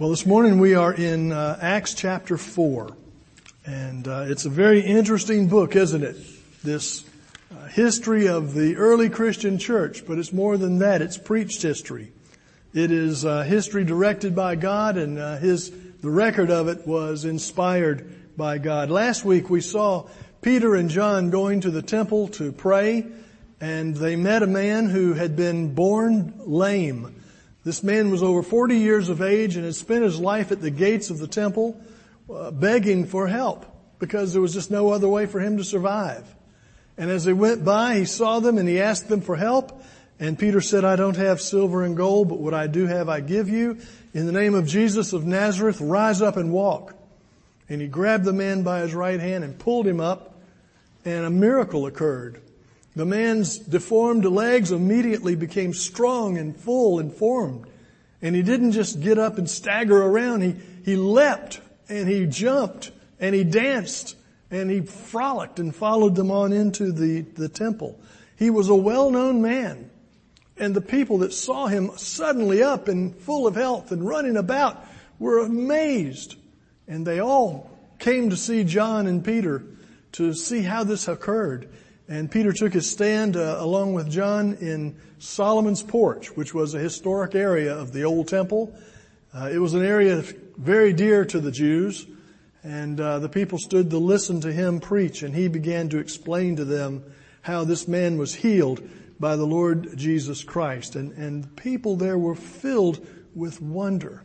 Well, this morning we are in Acts chapter 4, and it's a very interesting book, isn't it? This history of the early Christian church, but it's more than that. It's preached history. It is history directed by God, and the record of it was inspired by God. Last week we saw Peter and John going to the temple to pray, and they met a man who had been born lame. This man was over 40 years of age and had spent his life at the gates of the temple begging for help because there was just no other way for him to survive. And as they went by, he saw them and he asked them for help. And Peter said, "I don't have silver and gold, but what I do have I give you. In the name of Jesus of Nazareth, rise up and walk." And he grabbed the man by his right hand and pulled him up, and a miracle occurred. The man's deformed legs immediately became strong and full and formed. And he didn't just get up and stagger around. He leapt and he jumped and he danced and he frolicked and followed them on into the temple. He was a well-known man. And the people that saw him suddenly up and full of health and running about were amazed. And they all came to see John and Peter to see how this occurred. And Peter took his stand along with John in Solomon's Porch, which was a historic area of the old temple. It was an area very dear to the Jews, and the people stood to listen to him preach, and he began to explain to them how this man was healed by the Lord Jesus Christ. And people there were filled with wonder.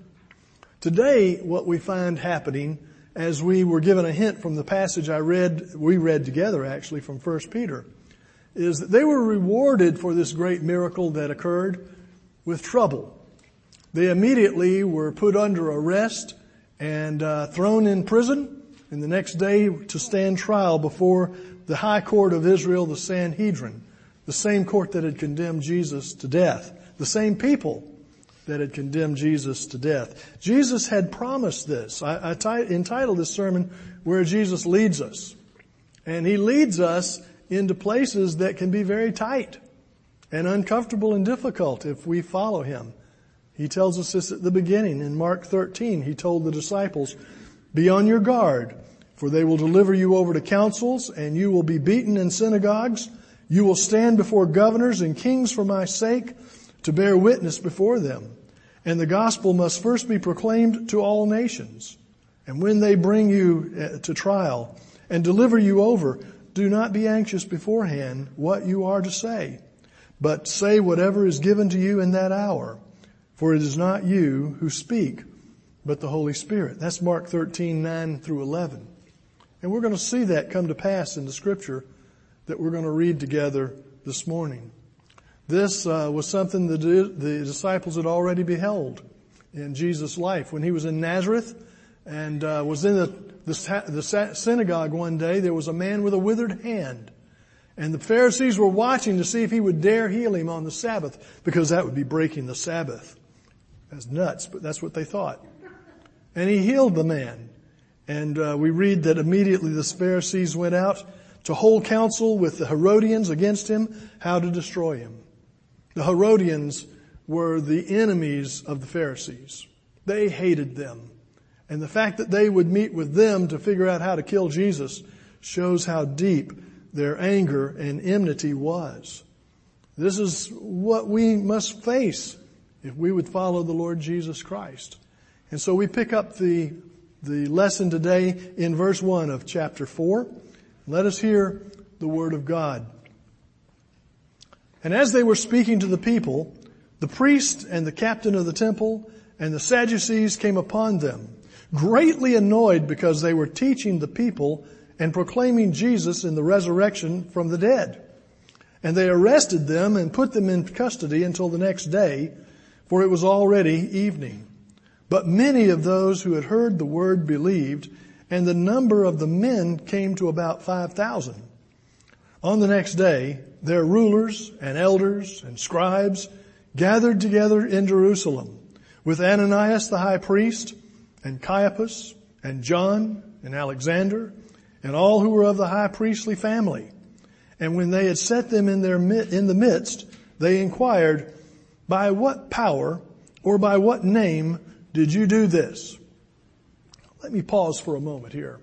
Today, what we find happening, as we were given a hint from the passage we read together actually from 1 Peter, is that they were rewarded for this great miracle that occurred with trouble. They immediately were put under arrest and thrown in prison, and the next day to stand trial before the High Court of Israel, the Sanhedrin, the same court that had condemned Jesus to death, the same people that had condemned Jesus to death. Jesus had promised this. I entitled this sermon, Where Jesus Leads Us. And He leads us into places that can be very tight and uncomfortable and difficult if we follow Him. He tells us this at the beginning. In Mark 13, He told the disciples, "Be on your guard, for they will deliver you over to councils, and you will be beaten in synagogues. You will stand before governors and kings for my sake, to bear witness before them. And the gospel must first be proclaimed to all nations. And when they bring you to trial and deliver you over, do not be anxious beforehand what you are to say, but say whatever is given to you in that hour. For it is not you who speak, but the Holy Spirit." That's Mark 13, 9 through 11. And we're going to see that come to pass in the scripture that we're going to read together this morning. This was something the disciples had already beheld in Jesus' life. When He was in Nazareth and was in the synagogue one day, there was a man with a withered hand. And the Pharisees were watching to see if He would dare heal him on the Sabbath, because that would be breaking the Sabbath. That's nuts, but that's what they thought. And He healed the man. And we read that immediately the Pharisees went out to hold counsel with the Herodians against Him, how to destroy Him. The Herodians were the enemies of the Pharisees. They hated them. And the fact that they would meet with them to figure out how to kill Jesus shows how deep their anger and enmity was. This is what we must face if we would follow the Lord Jesus Christ. And so we pick up the lesson today in verse 1 of chapter 4. Let us hear the word of God. "And as they were speaking to the people, the priest and the captain of the temple and the Sadducees came upon them, greatly annoyed because they were teaching the people and proclaiming Jesus in the resurrection from the dead. And they arrested them and put them in custody until the next day, for it was already evening. But many of those who had heard the word believed, and the number of the men came to about 5,000. On the next day, their rulers and elders and scribes gathered together in Jerusalem with Ananias the high priest and Caiaphas and John and Alexander and all who were of the high priestly family. And when they had set them in the midst, they inquired, "By what power or by what name did you do this? Let me pause for a moment here.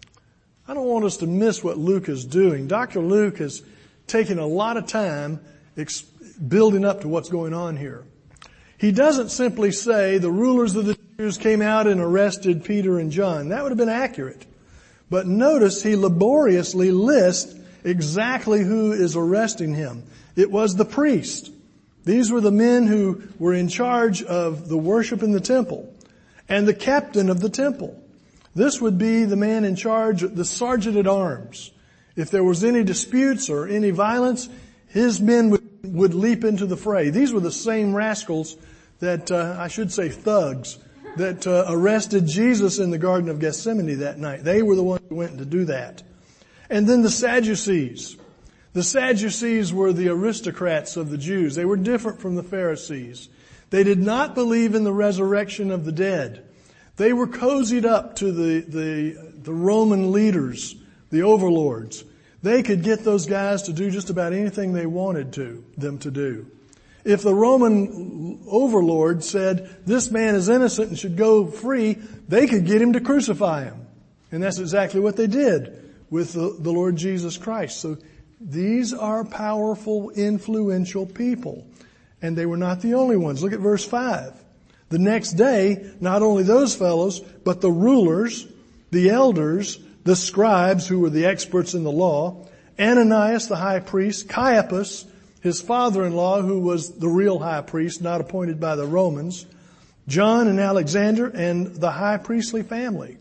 I don't want us to miss what Luke is doing. Dr. Luke has taken a lot of time building up to what's going on here. He doesn't simply say the rulers of the Jews came out and arrested Peter and John. That would have been accurate. But notice he laboriously lists exactly who is arresting him. It was the priest. These were the men who were in charge of the worship in the temple and the captain of the temple. This would be the man in charge, the sergeant at arms. If there was any disputes or any violence, his men would leap into the fray. These were the same rascals that, I should say thugs, that arrested Jesus in the Garden of Gethsemane that night. They were the ones who went to do that. And then the Sadducees. The Sadducees were the aristocrats of the Jews. They were different from the Pharisees. They did not believe in the resurrection of the dead. They were cozied up to the Roman leaders, the overlords. They could get those guys to do just about anything they wanted them to do. If the Roman overlord said, this man is innocent and should go free, they could get him to crucify him. And that's exactly what they did with the Lord Jesus Christ. So these are powerful, influential people. And they were not the only ones. Look at verse 5. The next day, not only those fellows, but the rulers, the elders, the scribes who were the experts in the law, Ananias the high priest, Caiaphas, his father-in-law who was the real high priest, not appointed by the Romans, John and Alexander, and the high priestly family.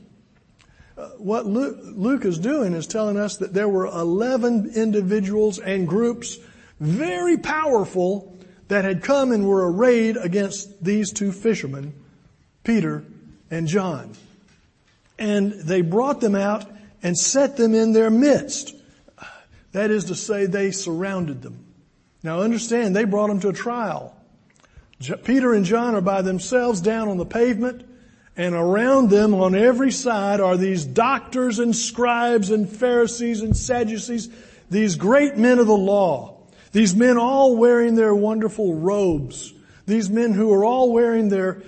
What Luke is doing is telling us that there were 11 individuals and groups, very powerful, that had come and were arrayed against these two fishermen, Peter and John. And they brought them out and set them in their midst. That is to say, they surrounded them. Now understand, they brought them to a trial. Peter and John are by themselves down on the pavement, and around them on every side are these doctors and scribes and Pharisees and Sadducees, these great men of the law. These men all wearing their wonderful robes. These men who are all wearing their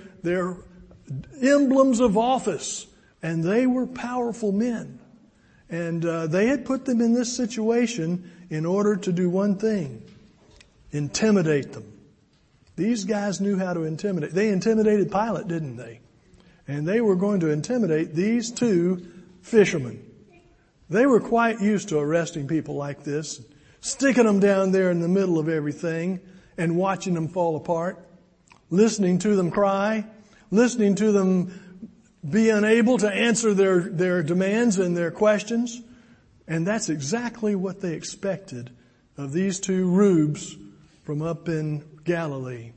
emblems of office. And they were powerful men. And they had put them in this situation in order to do one thing. Intimidate them. These guys knew how to intimidate. They intimidated Pilate, didn't they? And they were going to intimidate these two fishermen. They were quite used to arresting people like this, sticking them down there in the middle of everything and watching them fall apart, listening to them cry, listening to them be unable to answer their demands and their questions. And that's exactly what they expected of these two rubes from up in Galilee.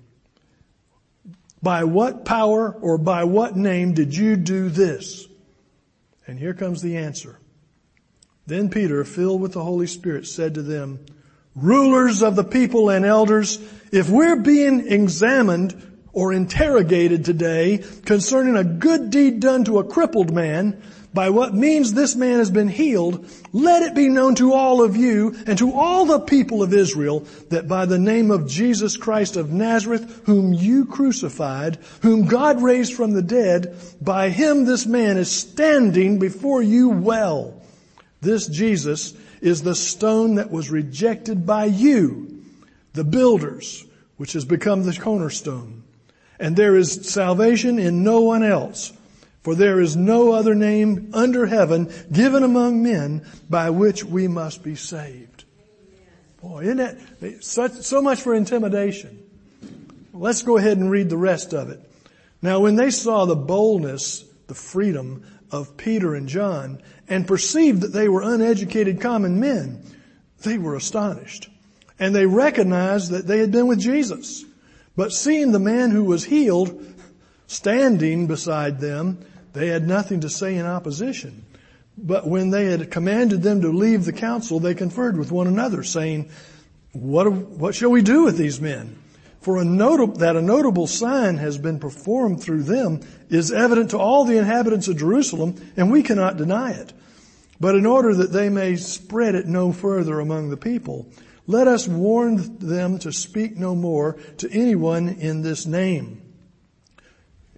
By what power or by what name did you do this? And here comes the answer. Then Peter, filled with the Holy Spirit, said to them, rulers of the people and elders, if we're being examined or interrogated today concerning a good deed done to a crippled man, by what means this man has been healed, let it be known to all of you and to all the people of Israel that by the name of Jesus Christ of Nazareth, whom you crucified, whom God raised from the dead, by him this man is standing before you well. This Jesus is the stone that was rejected by you, the builders, which has become the cornerstone. And there is salvation in no one else. For there is no other name under heaven given among men by which we must be saved. Boy, isn't that so much for intimidation? Let's go ahead and read the rest of it. Now when they saw the boldness, the freedom of Peter and John, and perceived that they were uneducated common men, they were astonished. And they recognized that they had been with Jesus. But seeing the man who was healed standing beside them, they had nothing to say in opposition. But when they had commanded them to leave the council, they conferred with one another, saying, What shall we do with these men? For a notable sign has been performed through them is evident to all the inhabitants of Jerusalem, and we cannot deny it. But in order that they may spread it no further among the people, let us warn them to speak no more to anyone in this name.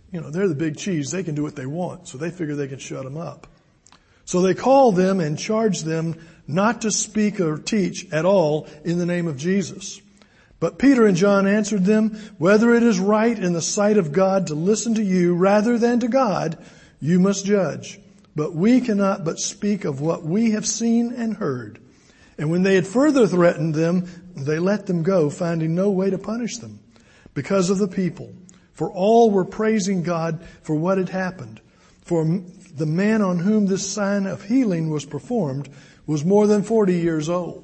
they're the big cheese. They can do what they want. So they figure they can shut them up. So they called them and charged them not to speak or teach at all in the name of Jesus. But Peter and John answered them, whether it is right in the sight of God to listen to you rather than to God, you must judge. But we cannot but speak of what we have seen and heard. And when they had further threatened them, they let them go, finding no way to punish them because of the people. For all were praising God for what had happened. For the man on whom this sign of healing was performed was more than 40 years old.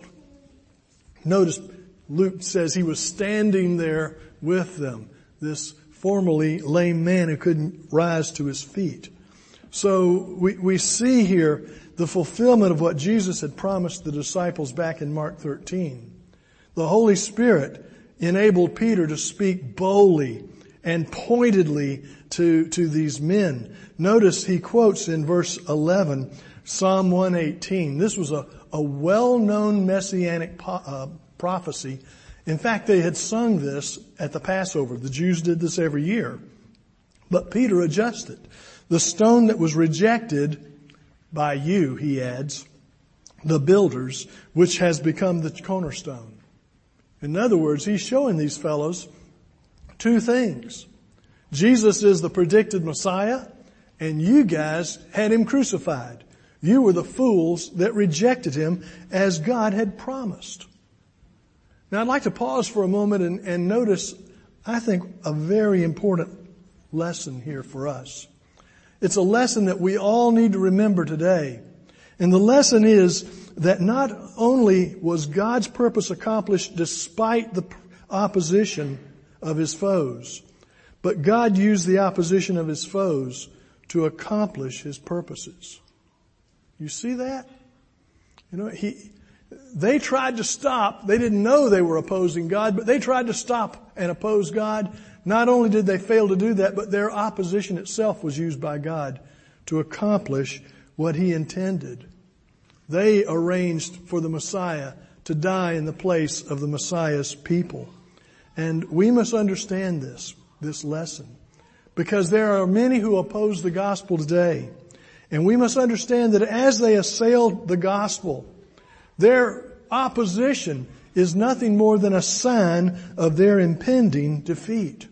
Notice Luke says he was standing there with them, this formerly lame man who couldn't rise to his feet. So we see here the fulfillment of what Jesus had promised the disciples back in Mark 13. The Holy Spirit enabled Peter to speak boldly and pointedly to these men. Notice he quotes in verse 11, Psalm 118. This was a well-known messianic prophecy. In fact, they had sung this at the Passover. The Jews did this every year. But Peter adjusted. The stone that was rejected by you, he adds, the builders, which has become the cornerstone. In other words, he's showing these fellows two things. Jesus is the predicted Messiah, and you guys had him crucified. You were the fools that rejected him as God had promised. Now I'd like to pause for a moment and notice, I think, a very important lesson here for us. It's a lesson that we all need to remember today. And the lesson is that not only was God's purpose accomplished despite the opposition of his foes, but God used the opposition of his foes to accomplish his purposes. You see that? They tried to stop. They didn't know they were opposing God, but they tried to stop and oppose God. Not only did they fail to do that, but their opposition itself was used by God to accomplish what he intended. They arranged for the Messiah to die in the place of the Messiah's people. And we must understand this lesson, because there are many who oppose the gospel today. And we must understand that as they assailed the gospel, their opposition is nothing more than a sign of their impending defeat.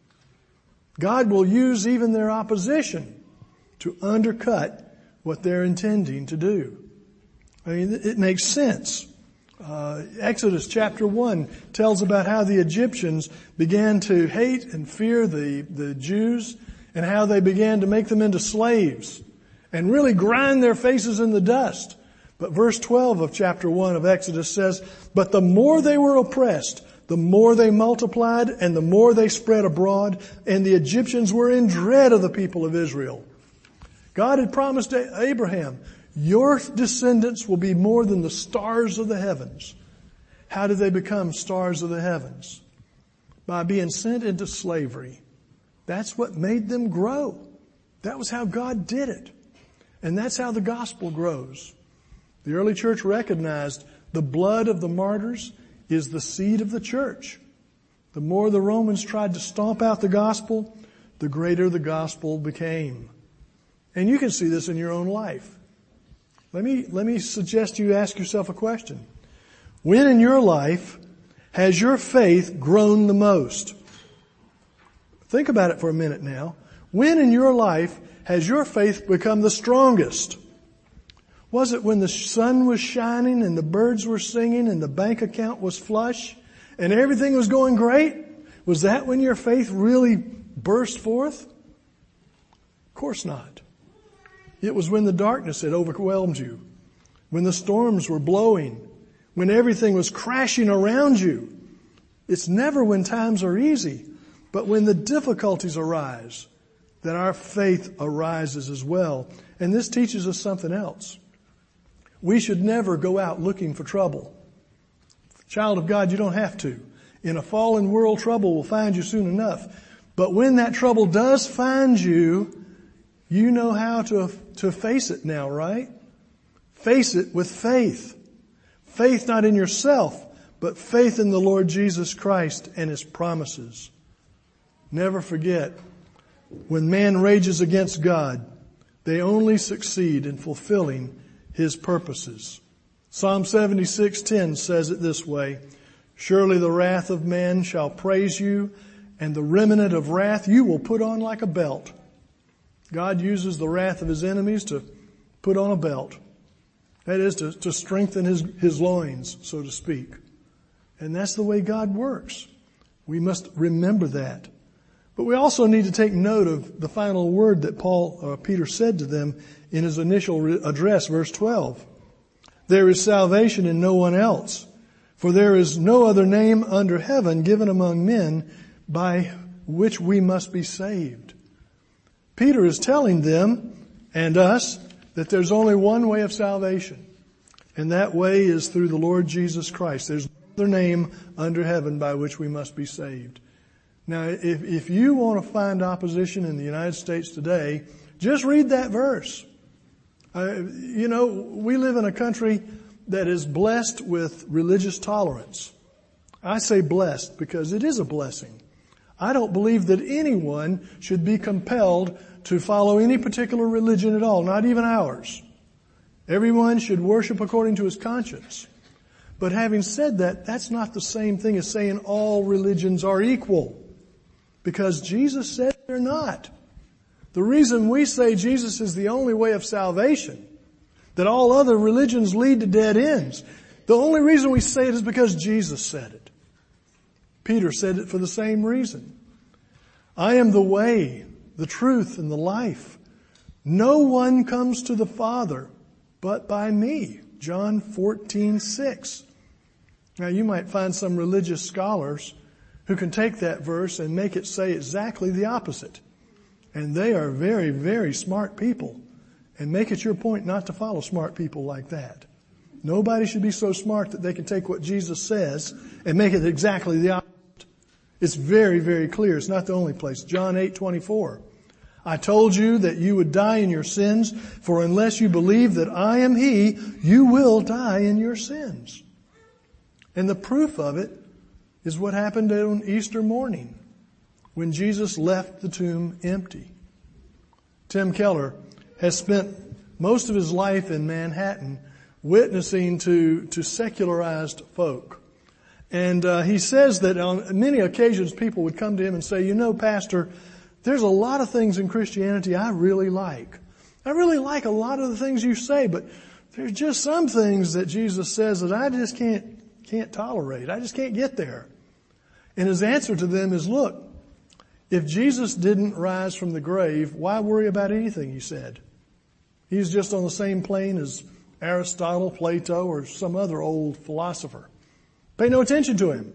God will use even their opposition to undercut what they're intending to do. I mean, it makes sense. Exodus chapter 1 tells about how the Egyptians began to hate and fear the Jews, and how they began to make them into slaves and really grind their faces in the dust. But verse 12 of chapter 1 of Exodus says, but the more they were oppressed, the more they multiplied and the more they spread abroad, and the Egyptians were in dread of the people of Israel. God had promised Abraham, your descendants will be more than the stars of the heavens. How did they become stars of the heavens? By being sent into slavery. That's what made them grow. That was how God did it. And that's how the gospel grows. The early church recognized the blood of the martyrs is the seed of the church. The more the Romans tried to stomp out the gospel, the greater the gospel became. And you can see this in your own life. Let me suggest you ask yourself a question. When in your life has your faith grown the most? Think about it for a minute now. When in your life has your faith become the strongest? Was it when the sun was shining and the birds were singing and the bank account was flush and everything was going great? Was that when your faith really burst forth? Of course not. It was when the darkness had overwhelmed you, when the storms were blowing, when everything was crashing around you. It's never when times are easy, but when the difficulties arise, that our faith arises as well. And this teaches us something else. We should never go out looking for trouble. Child of God, you don't have to. In a fallen world, trouble will find you soon enough. But when that trouble does find you, you know how to face it now, right? Face it with faith. Faith not in yourself, but faith in the Lord Jesus Christ and His promises. Never forget, When man rages against God, they only succeed in fulfilling His purposes. Psalm 76:10 says it this way, "Surely the wrath of man shall praise you, and the remnant of wrath you will put on like a belt." God uses the wrath of His enemies to put on a belt. That is to strengthen his loins, so to speak. And that's the way God works. We must remember that. But we also need to take note of the final word that Peter said to them in his initial address, verse 12. "There is salvation in no one else, for there is no other name under heaven given among men by which we must be saved." Peter is telling them and us that there's only one way of salvation, and that way is through the Lord Jesus Christ. There's no other name under heaven by which we must be saved. Now, if you want to find opposition in the United States today, just read that verse. We live in a country that is blessed with religious tolerance. I say blessed because it is a blessing. I don't believe that anyone should be compelled to follow any particular religion at all, not even ours. Everyone should worship according to his conscience. But having said that, that's not the same thing as saying all religions are equal, because Jesus said they're not. The reason we say Jesus is the only way of salvation, that all other religions lead to dead ends, the only reason we say it is because Jesus said it. Peter said it for the same reason. "I am the way, the truth, and the life. No one comes to the Father but by me." John 14:6. Now you might find some religious scholars who can take that verse and make it say exactly the opposite. And they are very, very smart people. And make it your point not to follow smart people like that. Nobody should be so smart that they can take what Jesus says and make it exactly the opposite. It's very, very clear. It's not the only place. John 8:24. "I told you that you would die in your sins, for unless you believe that I am He, you will die in your sins." And the proof of it is what happened on Easter morning when Jesus left the tomb empty. Tim Keller has spent most of his life in Manhattan witnessing to secularized folk. And he says that on many occasions people would come to him and say, "Pastor, there's a lot of things in Christianity I really like. I really like a lot of the things you say, but there's just some things that Jesus says that I just can't tolerate. I just can't get there." And his answer to them is, look, if Jesus didn't rise from the grave, why worry about anything he said? He's just on the same plane as Aristotle, Plato, or some other old philosopher. Pay no attention to him.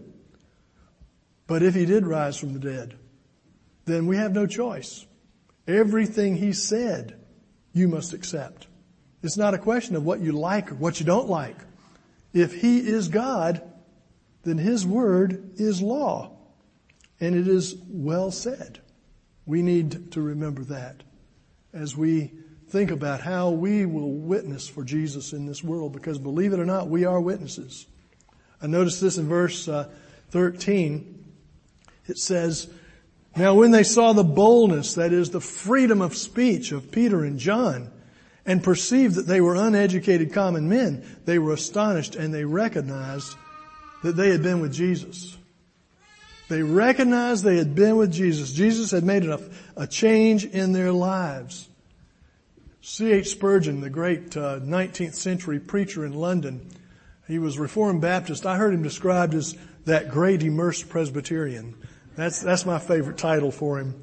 But if he did rise from the dead, then we have no choice. Everything he said, you must accept. It's not a question of what you like or what you don't like. If he is God, then his word is law. And it is well said. We need to remember that as we think about how we will witness for Jesus in this world, because believe it or not, we are witnesses. I noticed this in verse 13. It says, "Now when they saw the boldness, that is the freedom of speech of Peter and John, and perceived that they were uneducated common men, they were astonished, and they recognized that they had been with Jesus." They recognized they had been with Jesus. Jesus had made a change in their lives. C.H. Spurgeon, the great 19th century preacher in London, he was Reformed Baptist. I heard him described as that great immersed Presbyterian. That's my favorite title for him.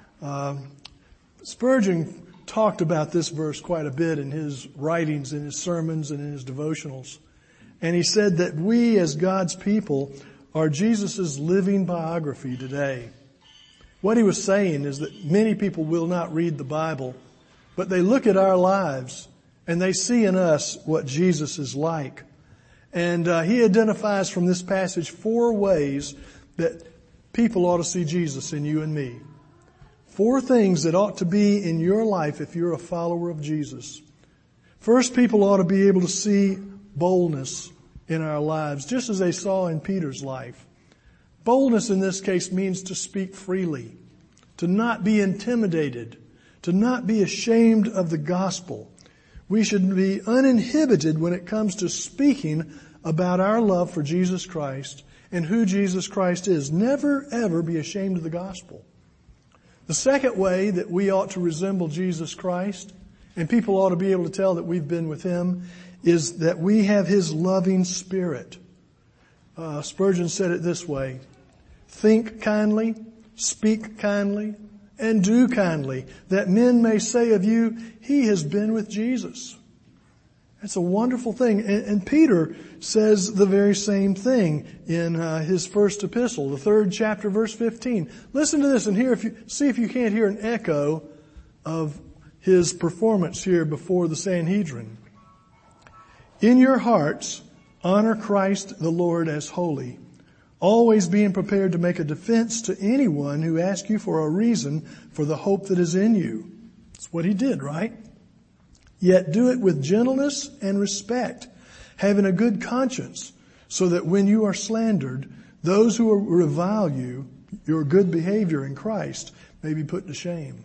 Spurgeon talked about this verse quite a bit in his writings, in his sermons, and in his devotionals. And he said that we as God's people are Jesus' living biography today. What he was saying is that many people will not read the Bible, but they look at our lives and they see in us what Jesus is like. And he identifies from this passage 4 ways that people ought to see Jesus in you and me. 4 things that ought to be in your life if you're a follower of Jesus. First, people ought to be able to see boldness in our lives, just as they saw in Peter's life. Boldness in this case means to speak freely, to not be intimidated, to not be ashamed of the gospel. We should be uninhibited when it comes to speaking about our love for Jesus Christ and who Jesus Christ is. Never, ever be ashamed of the gospel. The second way that we ought to resemble Jesus Christ, and people ought to be able to tell that we've been with Him, is that we have His loving spirit. Spurgeon said it this way: think kindly, speak kindly, and do kindly, that men may say of you, he has been with Jesus. That's a wonderful thing. And Peter says the very same thing in his first epistle, the 3rd chapter, verse 15. Listen to this and see if you can't hear an echo of his performance here before the Sanhedrin. In your hearts, honor Christ the Lord as holy, always being prepared to make a defense to anyone who asks you for a reason for the hope that is in you. That's what he did, right? Yet do it with gentleness and respect, having a good conscience, so that when you are slandered, those who revile you, your good behavior in Christ, may be put to shame.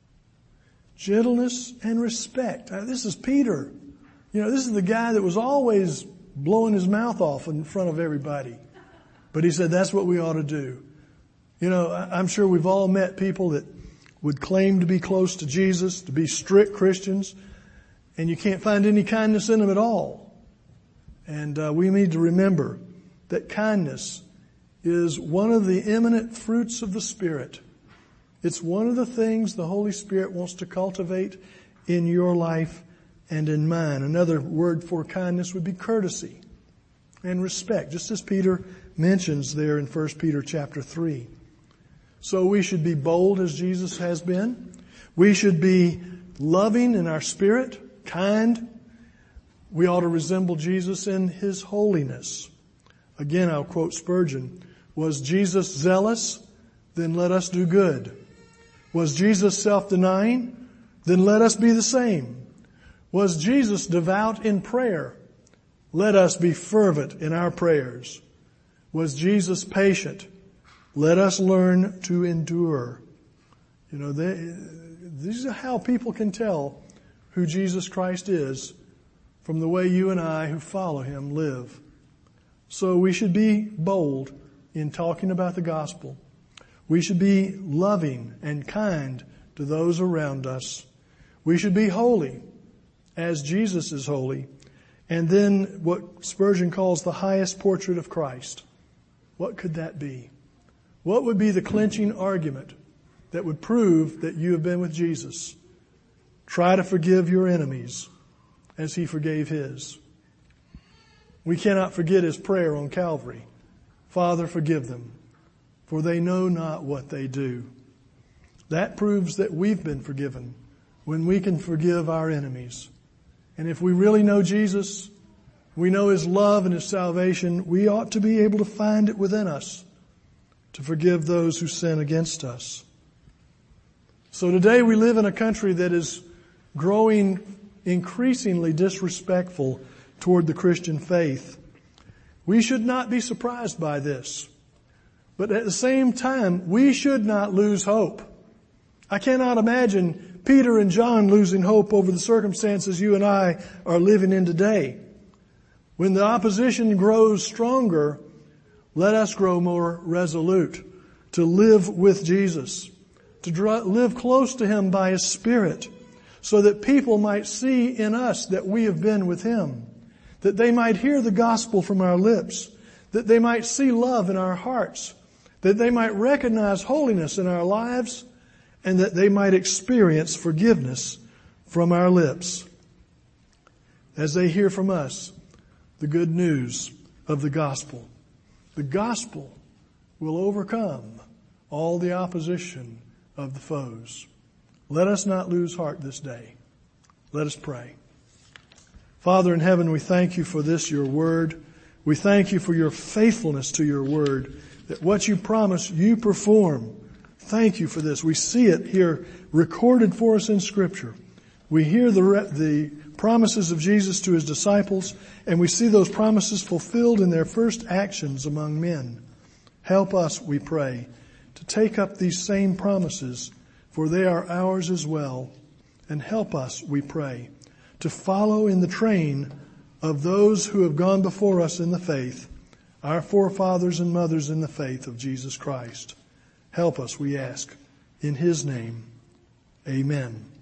Gentleness and respect. Now, this is Peter. This is the guy that was always blowing his mouth off in front of everybody. But he said that's what we ought to do. I'm sure we've all met people that would claim to be close to Jesus, to be strict Christians, and you can't find any kindness in them at all. And we need to remember that kindness is one of the eminent fruits of the Spirit. It's one of the things the Holy Spirit wants to cultivate in your life and in mine. Another word for kindness would be courtesy and respect, just as Peter mentions there in 1 Peter chapter 3. So we should be bold as Jesus has been. We should be loving in our spirit, kind. We ought to resemble Jesus in His holiness. Again, I'll quote Spurgeon. Was Jesus zealous? Then let us do good. Was Jesus self-denying? Then let us be the same. Was Jesus devout in prayer? Let us be fervent in our prayers. Was Jesus patient? Let us learn to endure. These are how people can tell who Jesus Christ is from the way you and I who follow Him live. So we should be bold in talking about the gospel. We should be loving and kind to those around us. We should be holy as Jesus is holy. And then what Spurgeon calls the highest portrait of Christ. What could that be? What would be the clinching argument that would prove that you have been with Jesus? Try to forgive your enemies as He forgave His. We cannot forget His prayer on Calvary. Father, forgive them, for they know not what they do. That proves that we've been forgiven when we can forgive our enemies. And if we really know Jesus, we know His love and His salvation, we ought to be able to find it within us to forgive those who sin against us. So today we live in a country that is growing increasingly disrespectful toward the Christian faith. We should not be surprised by this. But at the same time, we should not lose hope. I cannot imagine Peter and John losing hope over the circumstances you and I are living in today. When the opposition grows stronger, let us grow more resolute to live with Jesus, to live close to Him by His Spirit, so that people might see in us that we have been with Him, that they might hear the gospel from our lips, that they might see love in our hearts, that they might recognize holiness in our lives, and that they might experience forgiveness from our lips as they hear from us the good news of the gospel. The gospel will overcome all the opposition of the foes. Let us not lose heart this day. Let us pray. Father in heaven, we thank You for this, Your word. We thank You for Your faithfulness to Your word, that what You promise, You perform. Thank You for this. We see it here recorded for us in Scripture. We hear the promises of Jesus to His disciples, and we see those promises fulfilled in their first actions among men. Help us, we pray, to take up these same promises, for they are ours as well. And help us, we pray, to follow in the train of those who have gone before us in the faith, our forefathers and mothers in the faith of Jesus Christ. Help us, we ask, in His name. Amen.